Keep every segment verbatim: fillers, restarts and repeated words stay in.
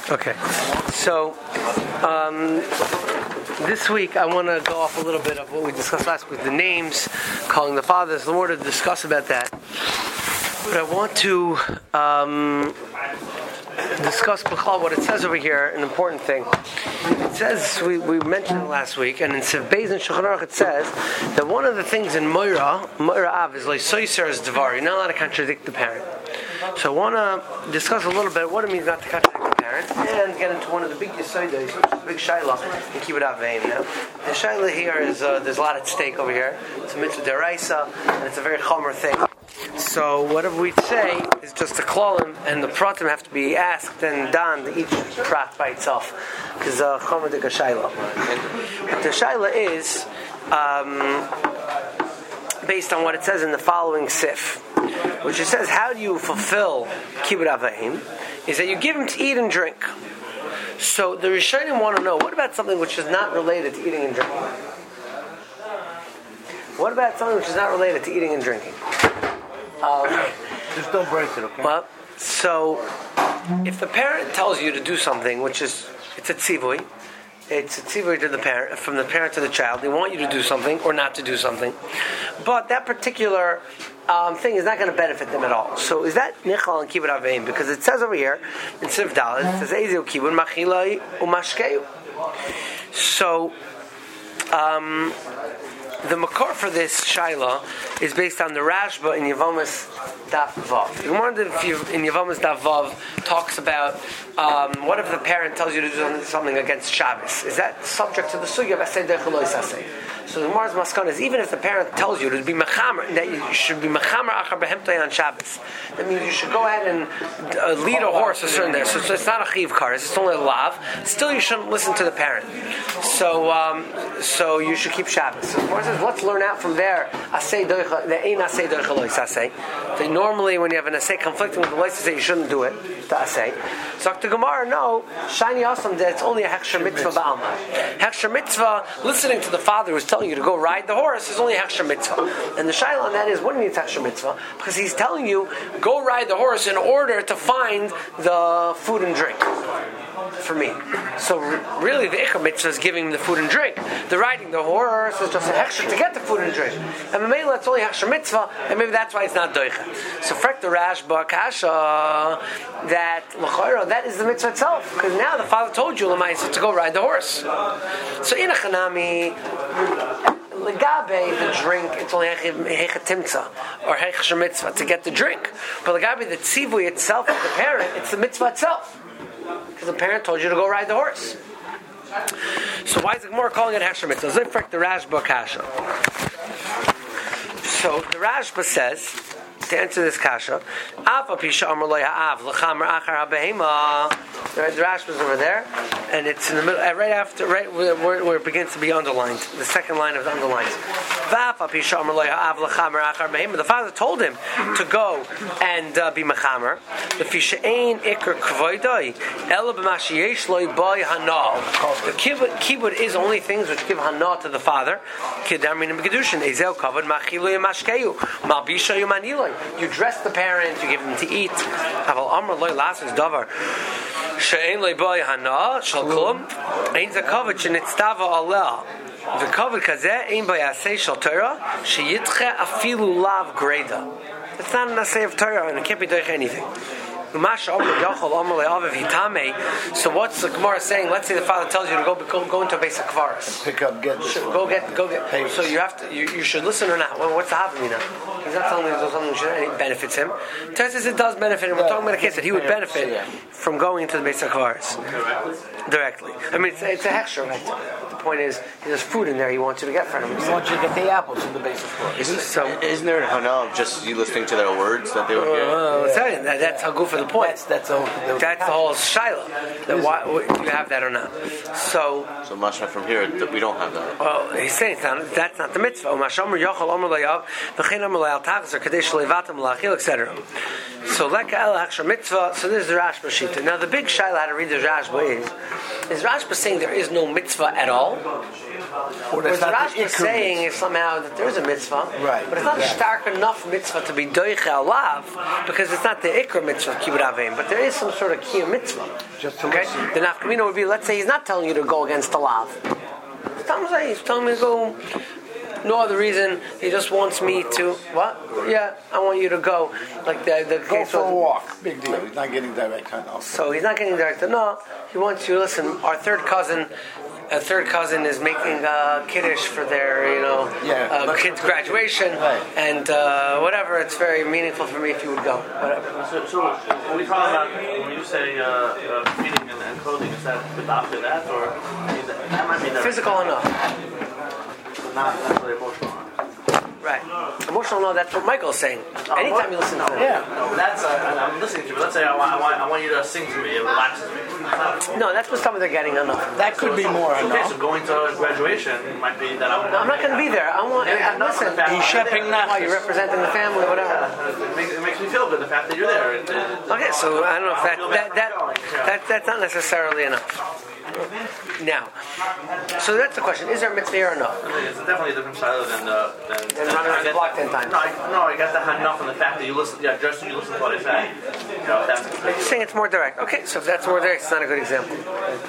Okay, so um, this week I want to go off a little bit of what we discussed last week, the names, calling the fathers. The more to discuss about that, but I want to um, discuss what it says over here, an important thing. It says, we, we mentioned it last week, and in Siv Beis and Shulchan Aruch it says that one of the things in Moira, Moira Av, is like Soiser's Devar. You're not allowed to contradict the parent. So I want to discuss a little bit what it means not to contradict the parent, and get into one of the big Yesodos, which is the big Shaila, and keep it out vain. Now, the Shaila here is, uh, there's a lot at stake over here. It's a mitzvah deraisa, and it's a very chomer thing. So whatever we say is just a klolim, and the pratim have to be asked and done, each prat by itself, because uh, chomer de Shaila. The Shaila is um, based on what it says in the following sif, which it says, how do you fulfill kibbud avayim? Is that you give him to eat and drink. So the Rishonim want to know, what about something which is not related to eating and drinking? What about something which is not related to eating and drinking? Um, Just don't break it, okay? Well, so if the parent tells you to do something, which is, it's a tzivui, it's a tzivui to the parent, from the parent to the child, they want you to do something or not to do something, but that particular um, thing is not going to benefit them at all. So is that nichal and kibbud avayim? Because it says over here in Siv Dalet, it says Eizeu kibbud machilai umashkeu. So um, the makor for this shaila is based on the Rashba in Yevamis Daf Vav. You wonder if you, in Yevamis Daf Vav talks about um, what if the parent tells you to do something against Shabbos? Is that subject to the sugya of asay derech lo yisaseh? So the Gemara's maskana is, even if the parent tells you to be mechamer, that you should be mechamer achar behemtay on Shabbos, that means you should go ahead and uh, lead a horse a certain there. So, so it's not a chiv kares, it's only a lav. Still, you shouldn't listen to the parent. So, um, so you should keep Shabbos. So the Gemara says, let's learn out from there. Asay doicha, the ein asay doicha lo yisaseh. That normally, when you have an asay conflicting with the lo yisaseh, you shouldn't do it. The asay. So the Gemara, no, shiny awesome that it's only a hechsher mitzvah ba'alma. Hechsher mitzvah, listening to the father who's telling you to go ride the horse, is only a hechsher mitzvah. And the shaila on that is, what do you mean hechsher mitzvah? Because he's telling you, go ride the horse in order to find the food and drink for me. So really the ikar mitzvah is giving him the food and drink. The riding the horse is just a hechsher to get the food and drink. And the meila, it's only hechsher mitzvah, and maybe that's why it's not doicha. So frek the Rashba kasha, that l'chayra, that is the mitzvah itself, because now the father told you l'maisa to go ride the horse. So in a chanami legabe the drink, it's only hecha timtza or hecha mitzvah to get the drink, but legabe the tzivui itself of the parent, it's the mitzvah itself, because the parent told you to go ride the horse. So why is the Gemara calling it hecha mitzvah? Zifrek the Rashba kasha. So the Rashba says, to answer this kasha, Afa pisha amar lo ha'av l'chamer achar ha'behema. The Rashba's over there, and it's in the middle, right after, right where, where it begins to be underlined. The second line of the underlines. V'afa pisha amar lo ha'av l'chamer achar ha'behema. The father told him to go and uh, be mechamer. The fisha ein ikar kvoidai ela b'mashi yesh lo by hana. The kibbud is only things which give hana to the father. Kedamin and kedushin ezel kavod machilu yamashkeu malbisha yumaniloi. You dress the parent, you give them to eat. Aval amar loy lasses davar she'ein loy boy hana shal klum ein zakavod shenitztava aleh v'kavod kazeh ein by asay shal Torah sheyitche afilu lav greda. It's not an asay of Torah, and it can't be doing anything. So what's the Gemara saying? Let's say the father tells you to go go, go into a base of kvaris. Pick up, get this. Go get, go get. Hey. So you have to. You, you should listen or not. Well, what's the havamina? He's not telling me there's something that benefits him. Tess says it does benefit him. We're talking about a case that he would benefit from going into the base of kvaris directly. I mean, it's, it's a hechsher, right? The point is, there's food in there he wants you to get from him. He wants you to get the apples in the base of kvaris. Isn't, so, isn't there a hana of just you listening to their words that they would hear? Uh, yeah. that, that's how good for the point. That's that's, a, that's the whole shaila. That why you have that or not? So, so mashma from here we don't have that. Well, he's saying it's not, that's not the mitzvah. tachzer kadesh levatam lachil, et cetera. So leka el hachshar mitzvah. So this is the Rashba Shita. Now the big shaila how to read the Rashba is: is Rashba saying there is no mitzvah at all? Or is Rashba saying is somehow that there is a mitzvah, right? But it's not a stark enough mitzvah to be doiche alav because it's not the ikra mitzvah of kibbud aveim, but there is some sort of kiyum mitzvah. Just to okay, listen. the nafkamina would be, let's say he's not telling you to go against the lav. He's telling me, he's telling me to go. No other reason. He just wants me to what? Yeah, I want you to go. Like the the Go case for was, a walk. Big deal. He's not getting direct enough. so he's not getting directed. No, he wants you to listen. Our third cousin, a third cousin is making a kiddush for their, you know, Yeah. uh, kid's graduation, Right. and uh, whatever. It's very meaningful for me if you would go. Whatever. So, so when we talk about, when you say uh, uh, feeding and, and clothing, is that after that, or I mean, that, that might be the Physical enough, not necessarily emotional? right? Emotional. No, that's what Michael's saying. Anytime you listen to him. Yeah, no, but that's uh, I'm listening to you. But let's say I want, I want, I want you to sing to me. It relaxes me. No, that's what some of they're getting enough. That could be more Okay, enough. so going to graduation might be that I'm. No, I'm not going to be there. I want. Yeah, I, not listen. the fact He's that I'm shepping there. now. Why you're representing the family, whatever. It makes, it makes me feel good the fact that you're there. It, it, Okay, so I don't know if that that that, that that's not necessarily enough. Now, so that's the question: is there a mitzvah or no? It's definitely a different style than uh, than. And running around the block ten times. No, I, no, I got to have enough on the fact that you listen. Yeah, just you listen to what I say. You know, that's. You're saying it's more direct. Okay, so if that's more direct, it's not a good example.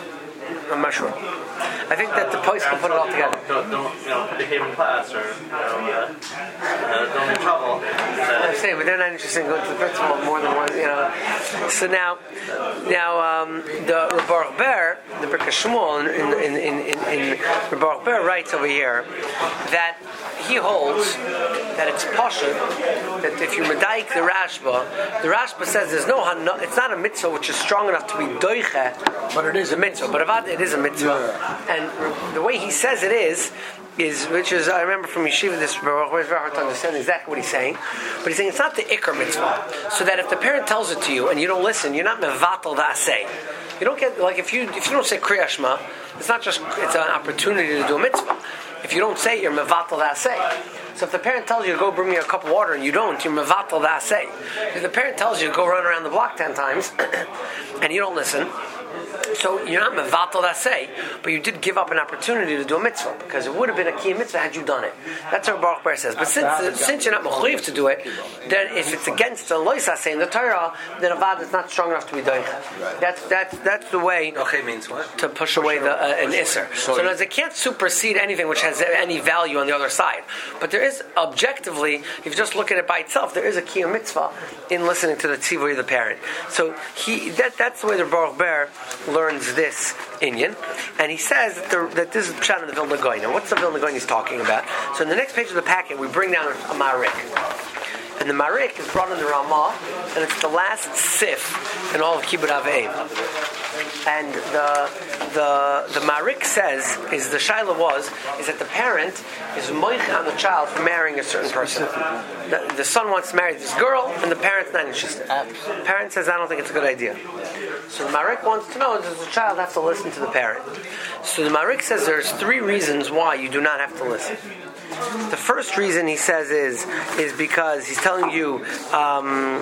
I'm not sure. I think that the post can put it all together. Don't, don't you know, behave in class or you know, uh, uh, don't make trouble. I'm saying, but they're not interested in going to the principal more than one, you know. So now, now um, the Baruch Ber, the Birkas Shmuel, in in in in, in the Baruch Ber writes over here that he holds that it's pashut that if you medaik the Rashba, the Rashba says there's no, it's not a mitzvah which is strong enough to be doiche, But it is a mitzvah. But avad, it is a mitzvah, and the way he says it is. Is which is I remember from Yeshiva this Baruch Ber is very hard to understand exactly what he's saying, but he's saying it's not the ikar mitzvah. So that if the parent tells it to you and you don't listen, you're not mevatel the asay. You don't get like if you if you don't say Kriya Shema, it's not just it's an opportunity to do a mitzvah. If you don't say it, you're mevatel the asay. So if the parent tells you to go bring me a cup of water and you don't, you're mevatel the asay. If the parent tells you to go run around the block ten times and you don't listen. So you're not mevatel asay, but you did give up an opportunity to do a mitzvah because it would have been a key mitzvah had you done it. That's what Baruch Ber says. But since uh, since you're not mechuyev to do it, then if it's against the lois asay in the Torah, then avad is not strong enough to be doing it. That's that's that's the way. Okay means what? To push away the uh, an isser. So in other words, it can't supersede anything which has any value on the other side. But there is objectively, if you just look at it by itself, there is a key mitzvah in listening to the tzivui of the parent. So he that that's the way the Baruch Ber learns this inyan, and he says that, the, that this is pshat in the Vilna Gaon. Now, what's the Vilna Gaon he's talking about? So, in the next page of the packet, we bring down a, a marik, and the marik is brought in the Ramah, and it's the last sif in all of Kibbud Aveim. And the the the marik says is the shaila was is that the parent is moich on the child for marrying a certain person. The, the son wants to marry this girl, and the parent's not interested. The parent says, "I don't think it's a good idea." So the marik wants to know: does the child have to listen to the parent? So the marik says there's three reasons why you do not have to listen. The first reason he says is is because he's telling you. Um,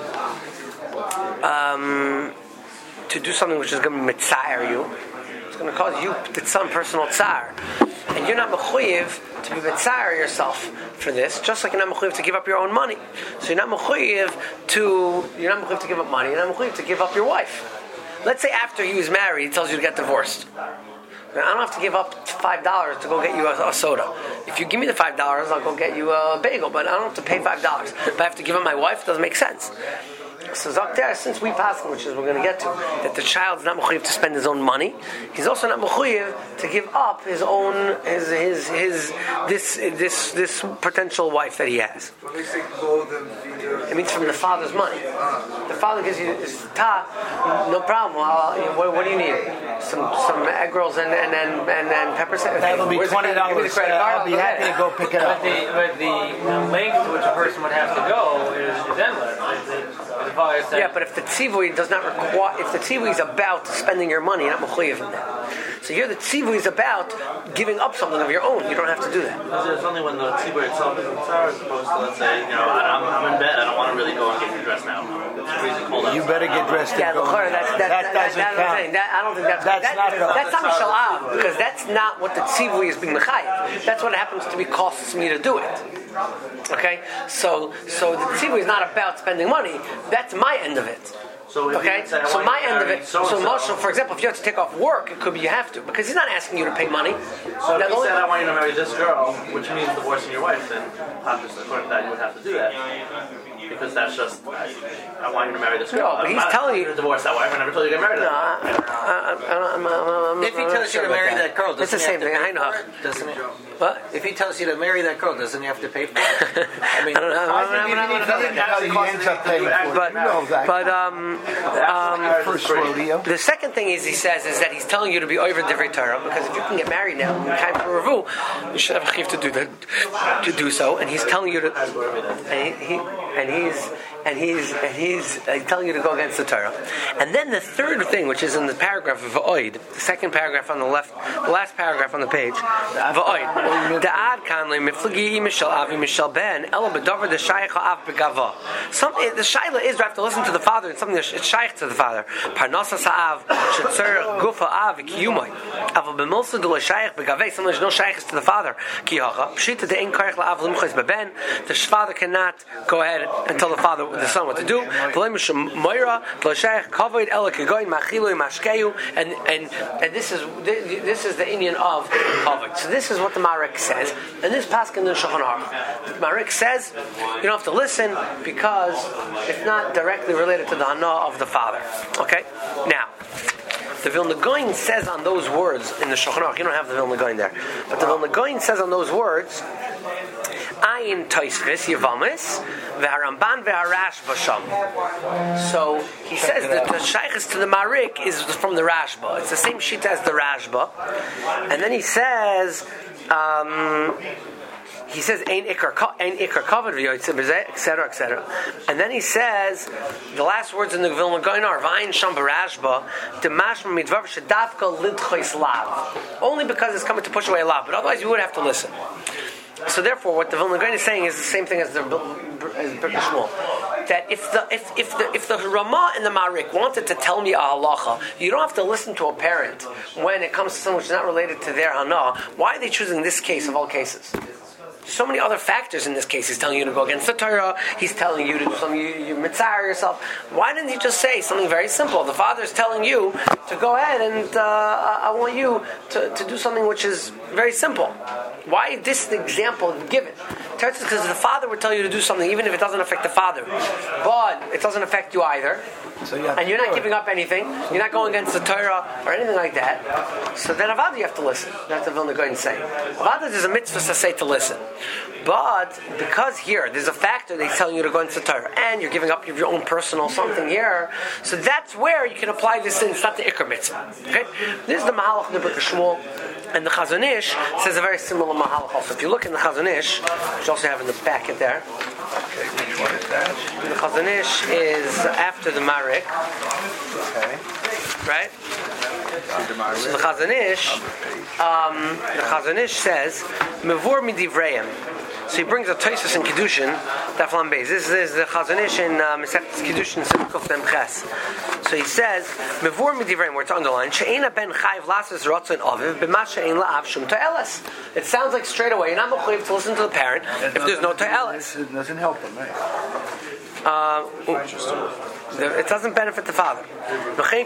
um, to do something which is going to mitzayir you, it's going to cause you some personal tsar, and you're not mechuyev to be mitzayir yourself for this, just like you're not mechuyev to give up your own money. So you're not mechuyev to you're not mechuyev to give up money. You're not mechuyev to give up your wife. Let's say after he was married, he tells you to get divorced. I don't have to give up five dollars to go get you a, a soda. If you give me the five dollars, I'll go get you a bagel. But I don't have to pay five dollars. If I have to give up my wife, it doesn't make sense. So Zakter, since we pass, which is we're going to get to, that the child's not mechuyev to spend his own money, he's also not mechuyev to give up his own his his his this this this potential wife that he has. When they say golden feeder, It means from the father's money. The father gives you his ta, no problem. Well, what, what do you need? Some some egg rolls and and and and, and pepper. That'll be Where's the twenty credit- give me dollars. the credit card. I'll be happy to go pick it up. But the, but the length to which a person would have to go is, is endless. The father said, Yeah, but if the tzivui does not require, if the tzivui is about spending your money, you're not mechuyev in that. So here the tzivui is about giving up something of your own. You don't have to do that. Because it's only when the tzibur itself is in tzar, as opposed to, let's say, you know, I'm, I'm in bed, I don't want to really go and get dressed now. It's freezing cold You outside. better get dressed Yeah, and go. L'chora, that's, that, that that, doesn't that, count. that, I don't think that's That's that, not that, enough. that's not Mishalav, because that's not what the tzivui is being mechayev. That's what happens to be costs me to do it. Okay, so so the tzivui is not about spending money. That's my end of it. So if Okay, you say, I so want my you to end of marry it. so So, and so, Moshe, for example, if you have to take off work, it could be you have to, because he's not asking you to pay money. So Now, if the you only- said, I want you to marry this girl, which means divorcing your wife, then obviously, according to that, you would have to do that. Because that's just, I, I want you to marry this girl. No, but he's I'm not telling you you- to divorce that wife. I never told you to get married to No, that. I, I, I, I'm, I'm, I'm, If he I'm tells not you sure to about marry that girl, it's the doesn't he same have to thing. pay I know. for it? Doesn't it? What? If he tells you to marry that girl, doesn't he have to pay for it? I mean, I don't know. I I'm, think I'm, if I'm, he I'm, doesn't tell you, he ends up paying for it. But, You know that. but um, um, first rodeo. the second thing is he says is that he's telling you to be over divrei Torah, because if you can get married now, time for revu, you should have a chiv to do that, to do so, and he's telling you to, and he, he and he's and he's and he's uh, telling you to go against the Torah. And then the third thing, which is in the paragraph of Va'oid, the second paragraph on the left, the last paragraph on the page, Va'oid, Da'ad kan le miflagi mishal avi mishal ben ela bedavar the shaykh av begava. Something the shaila is you have to listen to the father and something that's shaykh to the father. Parnasa sa'av shetzer gufa av kiyumay. Aval b'milsa de shaykh begave. Something there's no shaykh to the father. Kiyacha pshita de ein karich la'av l'mchais beben. The father cannot go ahead and tell the father, the son, what to do. And and and this is this is the Indian of kavod. So this is what the Marek says, and this pasuk in the Shulchan Aruch. The Marek says you don't have to listen because it's not directly related to the hana of the father. Okay, now. The Vilna Gaon says on those words in the Shulchan Aruch, you don't have the Vilna Gaon there, but the Vilna Gaon says on those words, Ayin Tosfos Yevamis v'Haramban v'Harash Basham. So he says that the shaykhus to the Marik is from the Rashba. It's the same shita as the Rashba, and then he says. Um, He says, "Ein ikar ein ikar kavod v'yotzeh b'zeh," et cetera, et cetera. And then he says, the last words in the Vilna Gaon are "V'ayin sham b'rashba demashma midvar shedavka lidchos lav." Only because it's coming to push away a lav, but otherwise you would have to listen. So therefore, what the Vilna Gaon is saying is the same thing as the as Birkei Shmuel. That if the if if the if the Ramah and the Marik wanted to tell me a halacha, you don't have to listen to a parent when it comes to something which is not related to their hana. Why are they choosing this case of all cases? So many other factors in this case. He's telling you to go against the Torah. He's telling you to do something, you, you mitzvah yourself. Why didn't he just say something very simple? The father's telling you to go ahead and uh, I want you to, to do something which is very simple. Why this the example given? Because the father would tell you to do something even if it doesn't affect the father. But it doesn't affect you either. So you have and to you're not do it. giving up anything. You're not going against the Torah or anything like that. So then Avada you have to listen. That's what Vilna Gaon saying. Avada there's a mitzvah to say to listen. But because here there's a factor that he's telling you to go into the Torah and you're giving up your own personal something here, so that's where you can apply this in. It's not the Iker mitzvah. Okay? This is the Mahalach of the Birkei Shmuel. And the Chazon Ish says a very similar Mahalach also. If you look in the Chazon Ish, which you also have in the packet there, Okay, which one is that? the Chazon Ish is after the Marik, Okay. right? Under my So the wrist. Chazon Ish, um, the Chazon Ish says, Mevor midivreim. So he brings a Tosfos in Kiddushin, Daflam Beis. This is the Chazon Ish in Masechtas Kiddushin, Simkuf Mem Ches. So he says, Mevor midivreim, where it's underlined, She'ena ben chayv lasses rotzon aviv, b'ma she'en la'av shum ta'eles. It sounds like straight away, you're not mechuyev to listen to the parent if there's no ta'eles. It doesn't help him, right? Uh, it doesn't benefit the father. Now,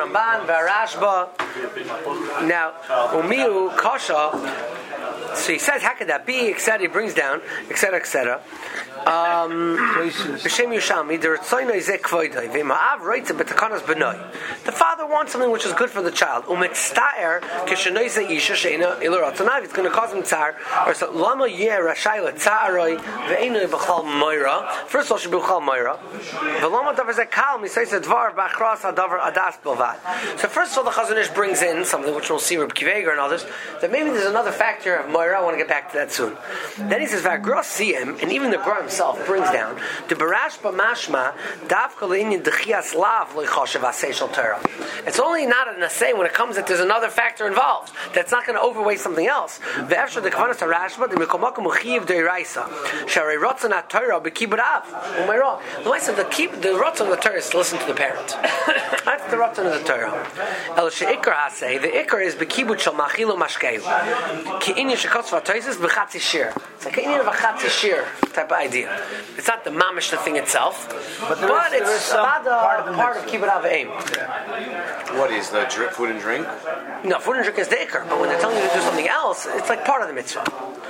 umiu kasha. So he says, how could that be? et cetera. He brings down, et cetera, et cetera. Um, B'Shem Yerushalmi, the Ritzono Izeh Kvoidai, V'Ma'av Roitze B'Takanas B'Noi. The father wants something which is good for the child. U'Metztaer Kishenoi Ze Isha Sheina Ilu Ratzonav. It's going to cause him tzar. Or so Lama Yeh Rashai LeTzaroi Ve'Einoi B'Chal Moira. First of all, should be B'Chal Moira. V'Lama Davar Ze Kal Misay Se Dvar B'Achras Hadavar Adas Bilvad. So first of all, the Chazon Ish brings in something which we'll see Reb Kiva Eger and others, that maybe there's another factor of Moira Moira. I want to get back to that soon. Then he says, "V'agros siyem," and even the Gra himself brings down the Barashba Mashma Davka le'inyan dechias lav le'choshev asay shel Torah. It's only not an assay when it comes that there's another factor involved. That's not going to overweigh something else. Ve'efshar the kavanas harashba the mikomakum uchiv deiraisa sharei rotzon haTorah b'kibud av u'meirah. The said the keep the rotzon of the Torah is to listen to the parent. That's the rotzon of the Torah. El sheikar hasay the ikar is b'kibud shel machilu mashkeu ki'inyan shekotz v'atoises b'chatzi shir. It's like an v'chatzi shir type of idea. It's not the mamish the thing itself, but, but is, it's not the part of, part of kibud av aim. What is the drip, food and drink? No, food and drink is the ikar, but when they're telling you to do something else, it's like part of the mitzvah.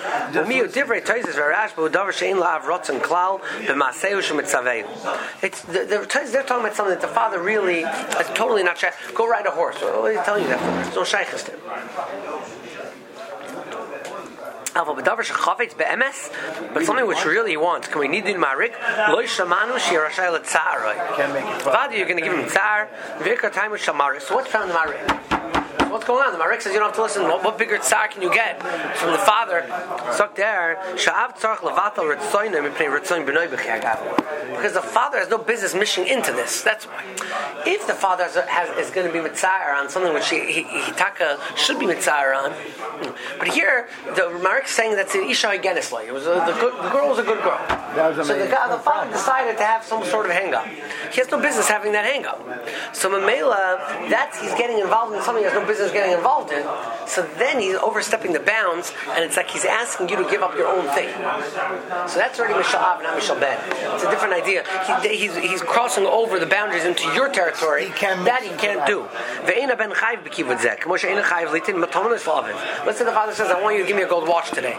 It's the, the they're talking about something that the father really is totally not shy. Go ride a horse. What are you telling you that for? There's no shaykhs there. But something which really he wants. Can we need in Marik? Lo shamanu shirashay letzaroi. Vadi, you're going to give him tzar. Vikar time with shamarik. So what's found in Marik? What's going on? The Marik says you don't have to listen. What, what bigger tzar can you get from the father? Stuck there. Because the father has no business mishing into this. That's why. If the father has, has, is going to be mitzayir on something which he, he, he taka should be mitzayir on, but here the Marik is saying that's an isha genisla. It was a, the, good, the girl was a good girl. So the, guy, the father decided to have some sort of hang up. He has no business having that hang up. So Mamela, that's he's getting involved in something he has no business getting involved in. So then he's overstepping the bounds, and it's like he's asking you to give up your own thing. So that's already Mishal Av, not Mishal Ben. It's a different idea. He, he's, he's crossing over the boundaries into your territory. He that he can't do. Let's say the father says, I want you to give me a gold watch today.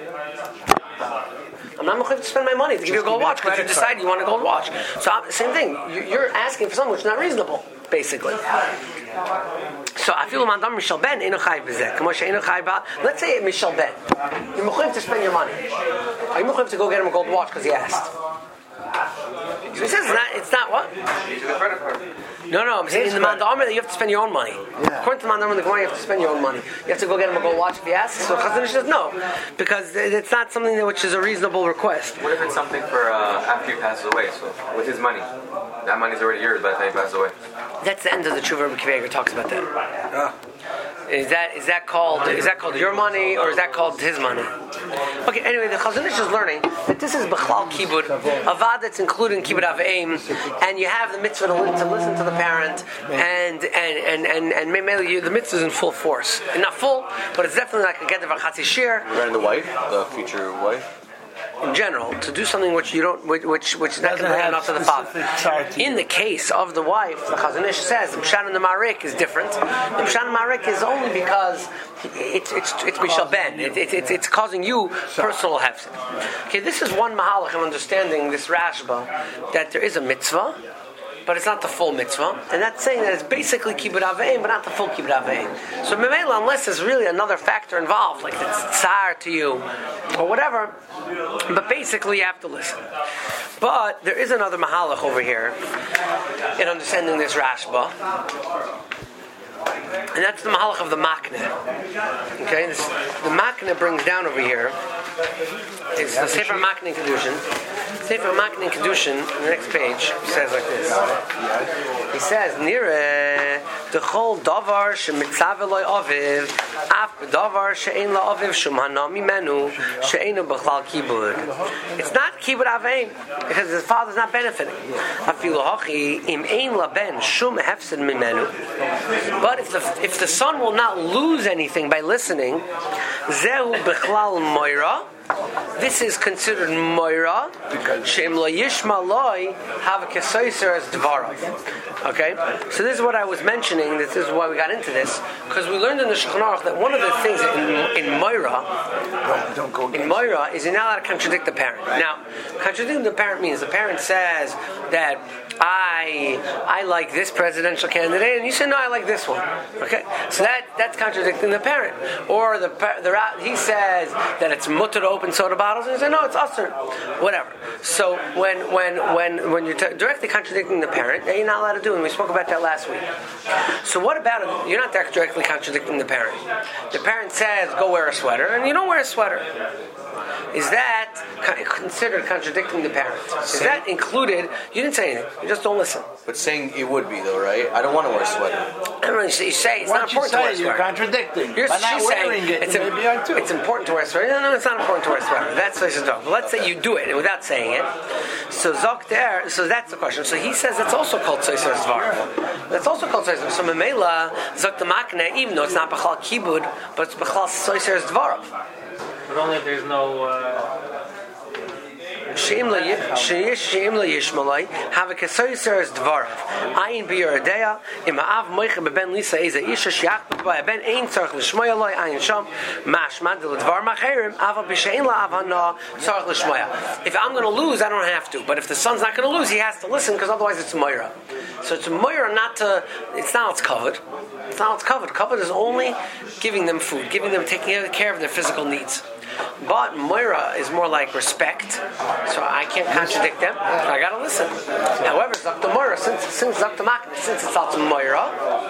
I'm not going to spend my money to give you a gold watch because you decide you want a gold watch. So same thing. You're asking for something which is not reasonable, basically. So I feel Mandam Mishal Ben Eno Chayv Bezek. Let's say Mishal Ben. You're mechuyev to spend your money. Are you mechuyev to go get him a gold watch because he asked? So he says it's not, it's not what? No, no, I'm saying in the Mandam that you have to spend your own money. Yeah. According to the Mandam in the Gemara, you have to spend your own money. You have to go get him a gold watch if he asks. So Chazon Ish says no, because it's not something that, which is a reasonable request. What if it's something for uh, after he passes away? So with his money, that money's already yours by the time he passes away. That's the end of the Tshuva. Rabbi Akiva Eiger talks about that. Yeah. Is that is that called is that called your money or is that called his money? Okay. Anyway, the Chazon Ish is learning that this is Bechlal Kibud, avad that's including Kibud Aveim, and you have the mitzvah to, to listen to the parent, and and and and and maybe the mitzvah is in full force, and not full, but it's definitely like a get the v'chatzi shir. Regarding the wife, the future wife. In general, to do something which you don't, which which, which is not going to bring enough to the father. In the case of the wife, the Chazon Ish says the Pshan and the Marik is different. The Pshan and Marik is only because it's it's it's Mishal Ben. It, it, it, it's causing you personal hefsed. Okay, this is one mahalach of understanding this Rashba that there is a mitzvah, but it's not the full mitzvah, and that's saying that it's basically Kibud Aveim, but not the full Kibud Aveim. So Memela, unless there's really another factor involved, like it's tsar to you, or whatever, but basically you have to listen. But there is another mahalach over here in understanding this Rashba, and that's the mahalach of the makne. Okay, this, the makne brings down over here is the Sefer Makne Kedushin. Sefer Makne Kedushin, on the next page, says like this. He says, Nire, the whole davar shemitzav eloi aviv, af davar she'ein la aviv shum hanami menu, she'einu b'chlal kibud. It's not kibud aveim, because the father's not benefiting. Afilu hachi, im ein la ben, shum hefsid mimenu. But if the, if the son will not lose anything by listening, zehu b'chlal moira, this is considered moira. Shem lo yishma loy have a kesayser as dvarav. Okay, so this is what I was mentioning. This is why we got into this, because we learned in the Shulchan Aruch that one of the things in, in moira, don't, don't go in moira, is you're not allowed to contradict the parent. Now, contradicting the parent means the parent says that I I like this presidential candidate, and you say no, I like this one. Okay, so that that's contradicting the parent. Or the the he says that it's mutter to open soda bottles, and you say no, it's usher. Whatever. So when when when when you're t- directly contradicting the parent, you're not allowed to do it. And we spoke about that last week. So what about it? You're not directly contradicting the parent. The parent says go wear a sweater, and you don't wear a sweater. Is that considered contradicting the parent? Is that included? You didn't say anything. You just don't listen. But saying it would be though, right? I don't want to wear a sweater. I don't know. You say, you say it's Once not important you to wear a say it, sweater. you're contradicting. You're, By not she's wearing saying it, it's, you im- may be on too. it's important to wear a sweater. No, no, it's not important to wear a sweater. That's what she's talking. But let's say you do it without saying it. So Zok there. So that's the question. So he says it's also called Soiser Zvar. That's also called Soiser. So Memela Zok the Makne, even though it's not Bechal Kibud, but it's Bechal Soiser Zvar. But only if there's no. Uh, Sheim la sheyesh sheim la yishmalai have a kesoiser as dvarav. Ayin biyaradea im av moiche beben lisa is a isha shiach by ben ein tzarch l'shmoya loy ayin sham mashmad the dvar macherim ava b'shein la avana tzarch l'shmoya. If I'm going to lose, I don't have to. But if the son's not going to lose, he has to listen because otherwise it's moira. So it's a moira not to. It's not it's covered. It's not it's covered. Covered is only giving them food, giving them taking care of their physical needs. But Moira is more like respect, so I can't contradict them. So I gotta listen. However, Zakta Moira, since since Zakta Makna, since it's out to Moira,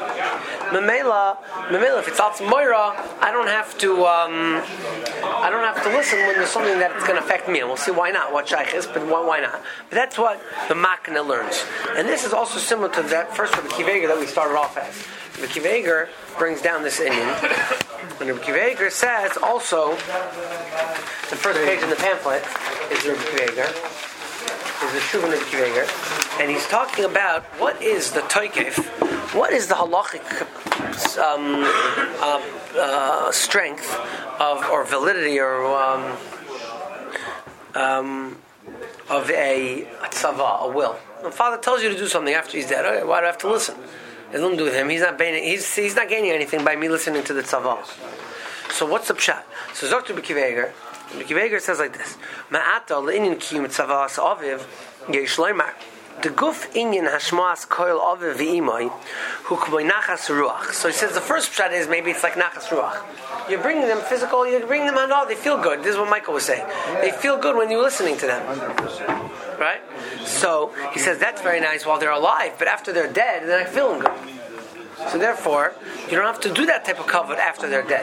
Memela, Memela, if it's out to Moira, I don't have to. Um, I don't have to listen when there's something that's going to affect me, and we'll see why not. What shaykh is, but why, why not? But that's what the Makna learns, and this is also similar to that first Rabbi Akiva Eiger that we started off as. Rabbi Akiva Eiger brings down this Indian. And Rabbi Akiva Eiger says also, the first page in the pamphlet is Rabbi Akiva Eiger, is the Shuvah Rabbi Akiva Eiger, and he's talking about what is the toikef, what is the halachic um, uh, uh, strength of or validity or um, um, of a, a tzava, a will. The father tells you to do something after he's dead. Okay, why do I have to listen? It doesn't do with him. He's not gaining. He's he's not gaining anything by me listening to the tzava. So what's the pshat? So Zok Rabbi Akiva Eiger, Rabbi Akiva Eiger says like this: Ma'ata le'inyan kiyum tzavas aviv yesh loymar. The guf inyan hashmas koil aviv v'imay hu k'moy nachas ruach. So he says the first pshat is maybe it's like nachas ruach. You're bringing them physical. You're bringing them on. Oh, they feel good. This is what Michael was saying. They feel good when you're listening to them. Right? So he says that's very nice while they're alive, but after they're dead, they're not feeling good. So therefore, you don't have to do that type of kavod after they're dead.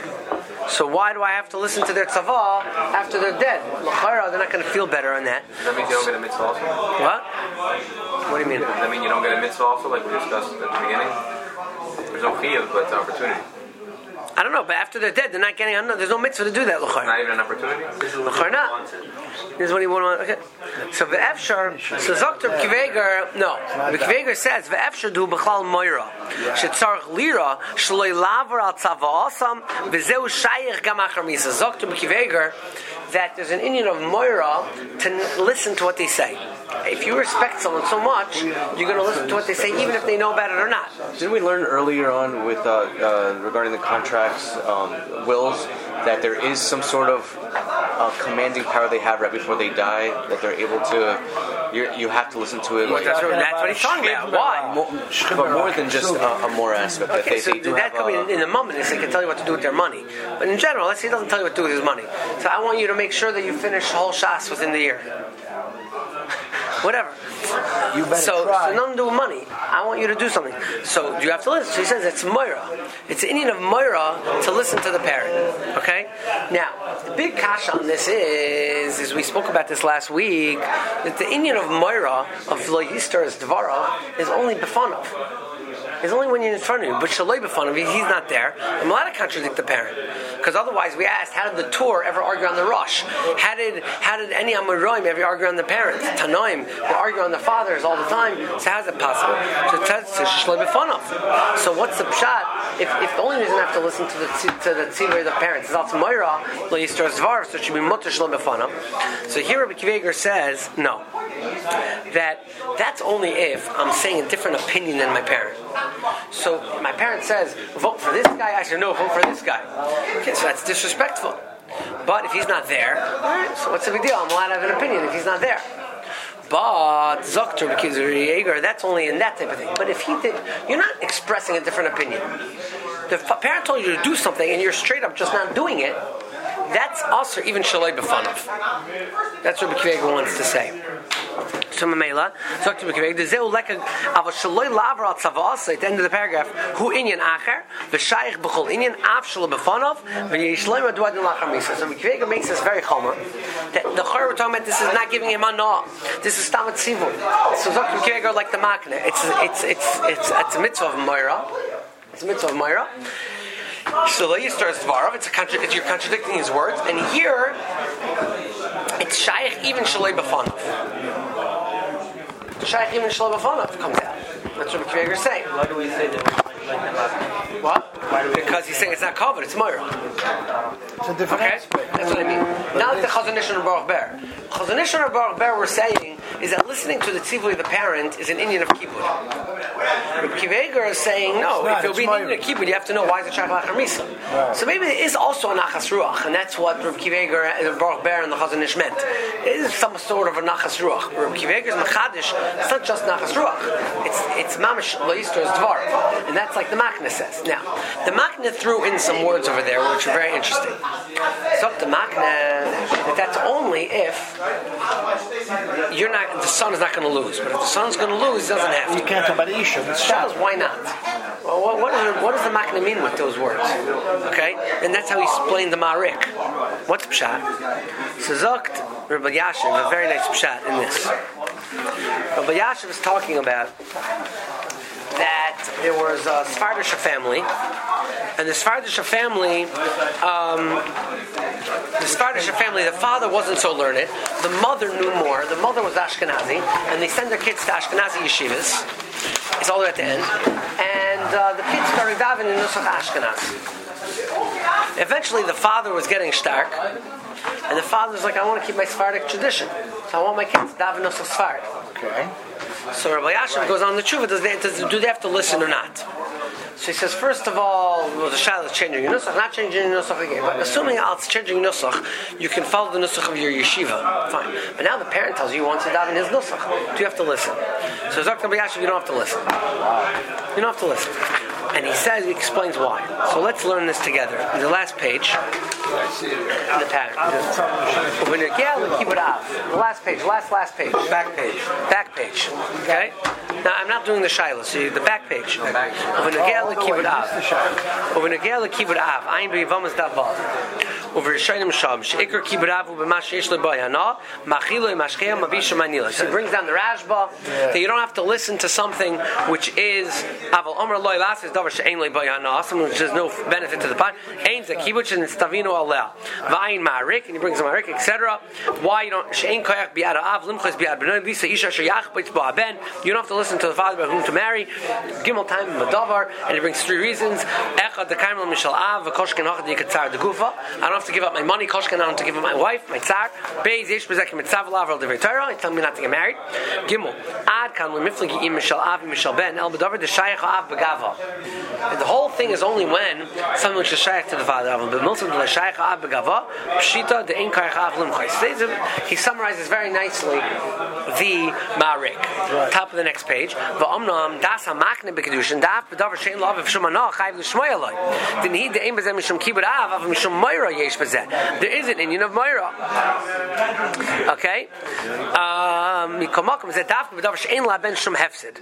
So why do I have to listen to their tzava after they're dead? L'chara, they're not going to feel better on that. Does that mean you don't get a mitzvah also? What? What do you mean? Does that mean you don't get a mitzvah also, like we discussed at the beginning? There's no chiyuv, but it's an opportunity. I don't know, but after they're dead, they're not getting. There's no mitzvah to do that. L'chara. Not even an opportunity? L'chara not. This is what he wanted. Okay. So ve'efshar. So Zokter Kiveger. No. Kiveger says ve'efshar du b'chlal moira. Shetzarch lira shloi laver al tzava asam v'zeu shayich gam achar misa. Zokter Kiveger that there's an Indian of moira to listen to what they say. If you respect someone so much, you're going to listen to what they say, even if they know about it or not. Didn't we learn earlier on with uh, uh, regarding the contracts, um, wills, that there is some sort of uh, commanding power they have right before they die, that they're able to, you you have to listen to it. Like, That's what, that's what he's talking about. Why? More, but more than just a, a more aspect. That Okay, they, so they do that have could be a, in, in the moment. They can tell you what to do with their money. But in general, let's say he doesn't tell you what to do with his money. So I want you to make sure that you finish the whole shas within the year. Whatever. You better so, try. so nothing to do with money. I want you to do something. So you have to listen. So he says it's Moira. It's the Indian of Moira to listen to the parent. Okay? Now, the big kasha on this is, is we spoke about this last week, that the Indian of Moira, of Lo Yister as Dvara, is only Befanov. It's only when you're in front of you. But Shaloi Befanov, he's not there. I'm allowed to contradict the parent. Because otherwise, we asked, how did the Torah ever argue on the Rosh? How did how did any Amoraim ever argue on the parents? Tanoim, they argue on the fathers all the time. So how is it possible? So it's Shaloi Befanov. So what's the pshat? If, if the only reason I have to listen to the to the tzivur of the parents is Al Moira, Lo Yistor Zvar, so it should be Mutter Shaloi Befanov. So here Rabbi Akiva Eiger says, no. That that's only if I'm saying a different opinion than my parent. So my parent says, vote for this guy, I say, no, vote for this guy. Okay, so that's disrespectful. But if he's not there, all right, so what's the big deal? I'm allowed to have an opinion if he's not there. But Zokter Yeager, that's only in that type of thing. But if he did, you're not expressing a different opinion. The parent told you to do something and you're straight up just not doing it. That's us or even Shalai B'Fanav. That's what Rabbi Akiva Eiger wants to say. So Mamela, Zokter Rabbi Akiva Eiger, the Zeu Leka Ava Shalai Lavra Tzavasa at the end of the paragraph. Hu Inyan Acher V'Shayich B'Chol Inyan Av Shalai B'Fanav V'Yishlai Maduad Nilachar Misa. So Rabbi Akiva Eiger makes this very chomer. That the Chor we're talking about, this is not giving him a no. This is Stamat Tzivur. So Zokter Rabbi Akiva Eiger like the Makne. It's it's it's it's it's a mitzvah of Moira. It's a mitzvah of Moira. So starts Dvarav, it's a contra- it's, you're contradicting his words, and here it's Shaykh even Shalei B'Fanav. Shaykh even Shalei B'Fanav comes out. That's what Rabbi Akiva Eiger is saying. Why do we say that? What? Because he's saying it's not covered, it's Moira. It's a different Okay? aspect. That's what I mean. Not like the Chazon Ish and Baruch Ber. Chazon Ish and Baruch Ber were saying is that listening to the tzivui of the parent is an Indian of kibbud. Rabbi Akiva Eiger is saying no. It's not, if it'll it's be an Moira. Indian of kibbud, you have to know why is it Shaykh Lachar Misa. Right. So maybe there is also a Nachas Ruach, and that's what Rabbi Akiva Eiger and Baruch Ber and the Chazon Ish meant. It is some sort of a Nachas Ruach. Rabbi Akiva Eiger's Machadish, it's not just Nachas Ruach. It's it's Mamish Loistor's Dvar, and that's like the Makna says. Now, the Makna threw in some words over there which are very interesting. So the Makna, that that's only if you're not, the son is not going to lose. But if the son's going to lose, he doesn't have to. You can't talk about Isha. It's Shabbos, stop. why not? Well, what, what, is, what does the Makna mean with those words? Okay? And that's how he explained the Ma'arik. What's Pshat? So Zokt, Rabbi Yashiv, a very nice Pshat in this. Rabbi Yashiv is talking about that there was a Sfardisha family, and the Sfardisha family, um, the Sfardisha family, the father wasn't so learned, the mother knew more, the mother was Ashkenazi, and they send their kids to Ashkenazi yeshivas, it's all the way at the end, and uh, the kids started davening in Nusach Ashkenazi. Eventually the father was getting stark, and the father's like, I want to keep my Sephardic tradition, so I want my kids to daven Nusach Sfard. Okay. So Rabbi Yashiv goes on the tshuva, does they, does, do they have to listen or not? So he says, first of all, well, the shayla is changing your nusach, not changing your nusach again. But assuming it's changing your nusach, you can follow the nusach of your yeshiva. Fine. But now the parent tells you he wants to daven his nusach. Do you have to listen? So Zok Rabbi Yashiv, you don't have to listen. You don't have to listen. And he says, he explains why. So let's learn this together. In the last page, in the pattern. The last page, last, last page. Back page. Back page. Okay? Now, I'm not doing the shayla, so you, the back page. Oh, by the way, that's the shayla. Over Nagel Kibbud Av, Ein Bevamas Davar. Over Rishonim Sham, Sheikar Kibbud Av Ubemash Yesh LeBayana, Machilo Mashkei Mavisha Manila. So he brings down the Rashba that you don't have to listen to something which is Aval Omer Loy Lasis Davar She'ein LeBayana, something which has no benefit to the pot. Ein Zakibuch and Stavino Alel. Va'in Ma'arik, and he brings Ma'arik, et cetera. Why you don't She'ein Koyach Bi'ad Av Limchos Bi'ad B'noi Lisa Isha Sheyach B'itz Ba'aben. You don't have to listen to the father about whom to marry. Gimel time Madavar, and he brings three reasons. Echad the Kaimel Mishal Av, Koshken Hachad Yikatzar the Gufa. I don't have to give up my money. Koshken, I don't have to give up my wife, my tzar. Beis Yesh Bezekim Mitzav Lav Al Divrei Torah. He tells me not to get married. Gimel Ad Kan Lemiflagi Im Mishal Av Mishal Ben El B'Davar the Shayach Av Begava. And the whole thing is only when something which is shayach to the father. But Milton the Shayach Av Begava Pshita the Ein Karach Av Limchais. He summarizes very nicely the Ma'arik. Right. Top of the next page. Va'omnam Das HaMakne B'Kedushin Daf B'Davar Shein Lav V'Shemana Chayv L'Shmoy Aloi. Then he the Ein Bezeh Mishum Kibbud Av Av Mishum Moira Yesh Bezeh. There is an Indian of Moira. Okay. Um. Mikomakom Zeh Daf B'Davar Shein La Ben Shum Hefsid.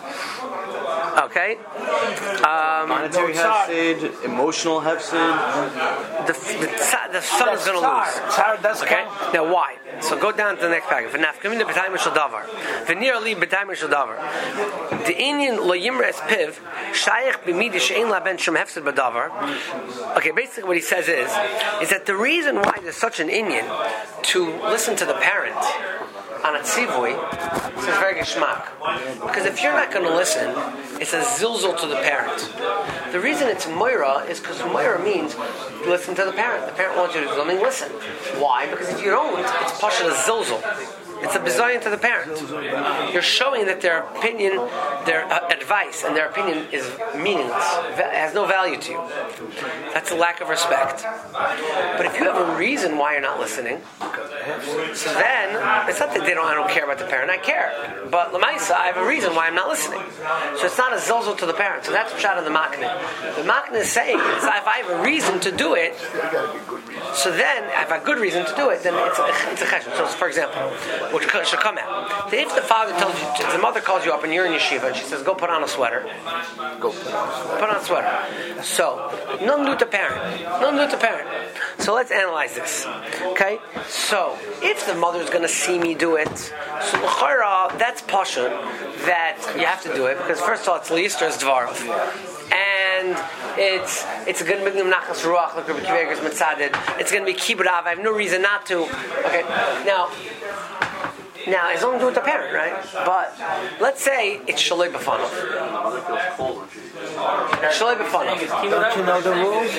Okay. Um, Monetary hefsid, emotional hefsid. The the, the son is going to lose. Okay. Now why? So go down to the next paragraph. V'nafkamin the b'tayim shel davar. V'nir li b'tayim shel davar. The Indian lo yimres piv shayach b'midi she'en la ben shum hefsid b'davar. Okay. Basically, what he says is, is that the reason why there's such an Indian to listen to the parent on a tzivui, it's a very geschmack. Because if you're not going to listen, it's a zilzul to the parent. The reason it's moira is because moira means listen to the parent. The parent wants you to do something, listen. Why? Because if you don't, it's pasha a zilzul. It's a bizayon to the parent. You're showing that their opinion, their uh, advice, and their opinion is meaningless. It has no value to you. That's a lack of respect. But if you have a reason why you're not listening, so then it's not that they don't. I don't care about the parent. I care. But Lamaisa, I have a reason why I'm not listening. So it's not a zilzal to the parent. So that's the shot of the makne. The makne is saying, so if I have a reason to do it, so then if I have a good reason to do it, then it's a, it's a cheshbon. So for example, which should come out. That if the father tells you, if the mother calls you up and you're in yeshiva and she says, go put on a sweater. Go put on a sweater. Put on a sweater. So, nothing to do with the parent. Nothing to do with the parent. So let's analyze this. Okay? So, if the mother is going to see me do it, so l'chara, that's pasha that you have to do it, because first of all, it's Leister's dvarov. And it's it's going to be nachas ruach, like Rabbi Kiva Eiger's mitzaded. It's going to be kibbud av. I have no reason not to. Okay? Now, Now, it's only do with the parent, right? But let's say it's shalei b'fanav. Shalei b'fanav. Don't you know the rules?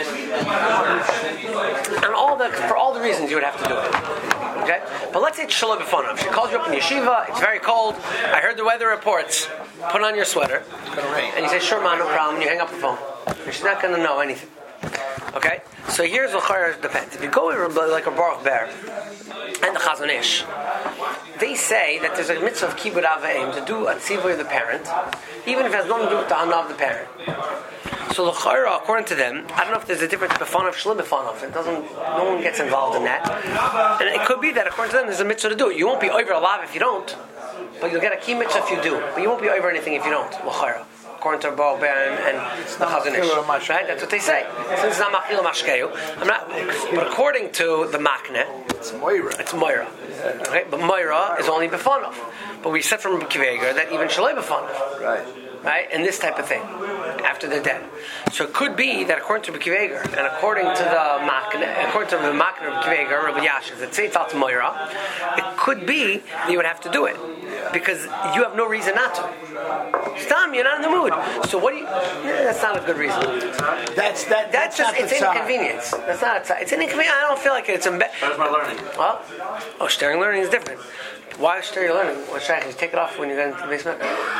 And all the for all the reasons you would have to do it. Okay? But let's say it's shalei b'fanav. She calls you up in yeshiva. It's very cold. I heard the weather reports. Put on your sweater. And you say, sure, man, no problem. You hang up the phone. She's not going to know anything. Okay? So here's what Chayar depends. If you go over like a Baruch Ber and the Chazon Ish, they say that there's a mitzvah of kibbud av v'em to do a tzivui of the parent, even if it has nothing to do with the hana of the parent. So the Chayra, according to them, I don't know if there's a difference b'fanav shlim b'fanav. It doesn't. No one gets involved in that, and it could be that according to them, there's a mitzvah to do it. You won't be over a lav if you don't, but you'll get a key mitzvah if you do. But you won't be over anything if you don't. L'chayra. According to Baal Bear and, and the Chazon Ish, right? That's what they say. Since it's not machil mashkeu, I'm not. But according to the makne, It's Moira. it's moira. Okay, but moira is only b'fanav. But we said from Rabbi Kiva Eiger that even shalei b'fanav, Right. right? And this type of thing after they're dead. So it could be that according to Rabbi Kiva Eiger and according to the makne, according to the makne of Rabbi Kiva Eiger, Rabbi Yashiv, that say it's moira, it could be that you would have to do it because you have no reason not to. Stam, you're not in the mood. So what do you? Yeah, that's not a good reason. That's that. That's, That's, just not it's the an tzad. inconvenience. That's not a tzad. It's an inconvenience. I don't feel like it's a. Imbe- Where's my learning? well, oh, staring learning is different. Why staring learning? What's that? You take it off when you get into the basement.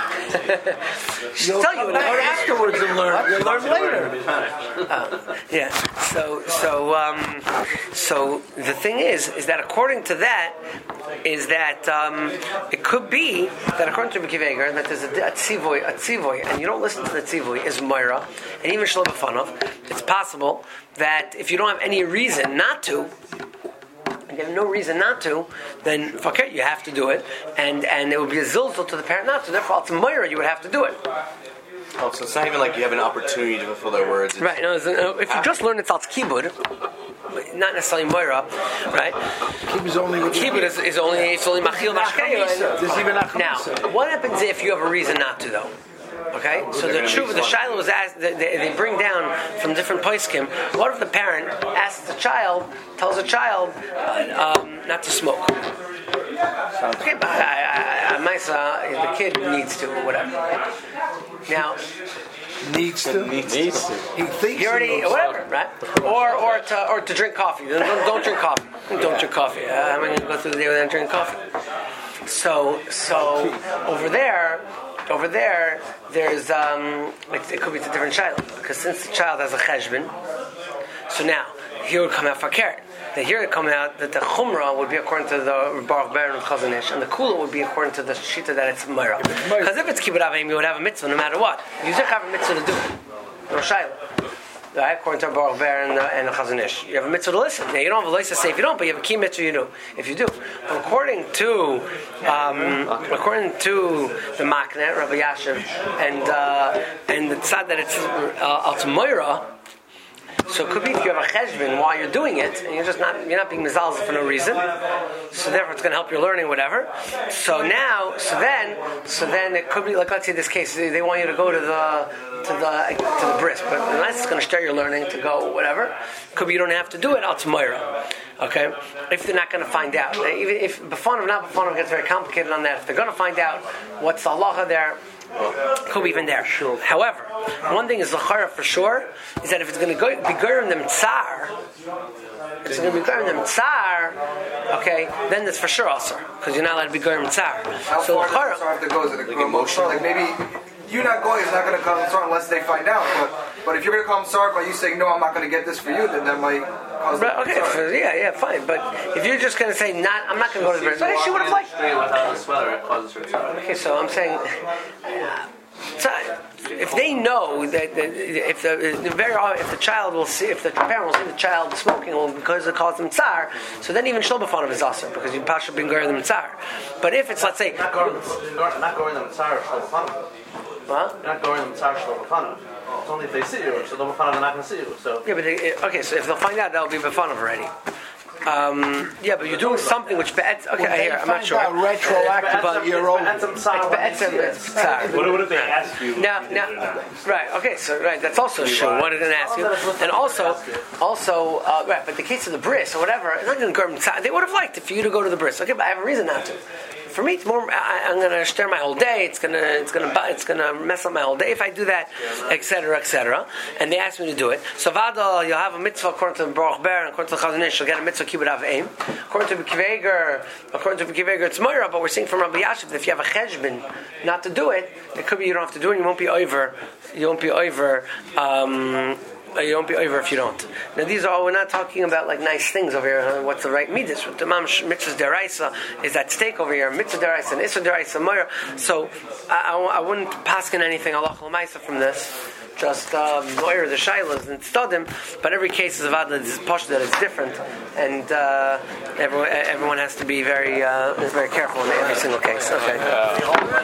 She'll tell you Learn afterwards and learn. You learn later. Uh, yeah. So so um, so the thing is is that according to that is that um, it could be that according to Rabbi Kiva Eiger that there's a, a tzivoy a tzivoy and you don't listen to the tzivoy is moira and even shalom b'fanav. It's possible that if you don't have any reason not to. And you have no reason not to, then fuck it, you have to do it, and and it would be a zilzal to the parent not to. Therefore, it's a moira, you would have to do it. Oh, so it's not even like you have an opportunity to fulfill their words. It's Right. No, it's, uh, if you just learn it's alt kibbud, not necessarily moira, right? Kibbud only. Kibbud is, is only it's only machil mashkei. There's even a Now, what happens if you have a reason not to, though? Okay, so the truth, the shiloh was asked. They, they bring down from different poskim. What if the parent asks the child, tells the child uh, um, not to smoke? Okay, but I, I, I, my son, the kid needs to, or whatever. Now, needs to. needs Needs to. He thinks you already, he knows. whatever, right? Or or to or to drink coffee. Don't, don't drink coffee. Don't drink coffee. Uh, I'm going to go through the day without drinking coffee. So so over there. Over there, there's um, it, it could be a different child because since the child has a cheshbon, so now here would come out fakir. Then here would come out that the chumrah would be according to the Baruch Ber and Chazon Ish, and the kula would be according to the shita that it's moira. Because if it's kibbud av v'em, you would have a mitzvah no matter what. You just have a mitzvah to do it. No shayla. Right? According to Baruch Ber and the, and the Chazon Ish, you have a mitzvah to listen. Now you don't have a license to say if you don't, but you have a key mitzvah you do. If you do, but according to um, according to the Makne, Rabbi Yashiv, and uh, and the tzad that it's uh, al moira. So it could be if you have a cheshbon while you're doing it, and you're just not you're not being mizalz for no reason. So therefore, it's going to help your learning, whatever. So now, so then, so then it could be like let's say this case, they, they want you to go to the to the to the bris, but unless it's going to start your learning to go whatever, could be you don't have to do it. Al Tmoira, okay? If they're not going to find out, even if b'fanav not b'fanav gets very complicated on that. If they're going to find out what's the halacha there. Could be even there. However, one thing is l'chara for sure is that if it's going to go, be goyim them tsar, it's going to be goyim them tsar. Okay, then that's for sure also because you're not allowed to be goyim tsar. How So far l'chara. does the have to go? Is it Like a emotional? Like maybe you're not going. It's not going to cause them sorry unless they find out. But but if you're going to call them sorry by you saying no, I'm not going to get this for you, then that might cause them Right, okay, sorry. for, yeah, yeah, fine. But if you're just going to say not, I'm not going to go to the bridge. Okay, she would have liked. Straight without the sweater, it causes her to. Okay, so I'm saying, so if they know that, that if the, the very if the child will see if the parent will see the child smoking well, because it calls them tsar, so then even shloba is also because you pasha bin goyer them tsar. But if it's let's say Not going, not going them tsar shlobafana. what? You're not going them tsar shlobafana. It's only if they see you, so shlobafana they're not going to see you. So Yeah, but they, okay, so if they'll find out, that'll be befanav already. Um, yeah, but you're doing something which be'etz. Okay, They here, I'm find not sure. out retroactive, but you're over. Be'etzem it's tsar. What, what if they ask you? Now, now, right? Okay, so right, that's also true. What did I ask you? And also, also, uh, right. But the case of the bris or whatever, it's not going to go. They would have liked it for you to go to the bris. Okay, but I have a reason not to. For me, it's more. I, I'm going to stare my whole day. It's gonna, it's gonna, it's gonna mess up my whole day if I do that, et cetera, et cetera. And they asked me to do it. So vada, you'll have a mitzvah according to Baruch Ber and according to Chazon Ish. You'll get a mitzvah kibbutz av aim. According to Kiveger, according to Kiveger, it's moira. But we're seeing from Rabbi Yashiv that if you have a cheshbon not to do it, it could be you don't have to do it. And you won't be over. You won't be over. Um, You won't be over if you don't. Now these are, we're not talking about like nice things over here. Huh? What's the right midas? The mam mitzvah deraisa is at stake over here. Mitzvah deraisa and issa deraisa moira. So I, I, I wouldn't paskin anything Allah l'maisa from this. Just moira um, the shailas and studim. But every case is about this posh that it's different, and uh, everyone everyone has to be very uh, very careful in every single case. Okay.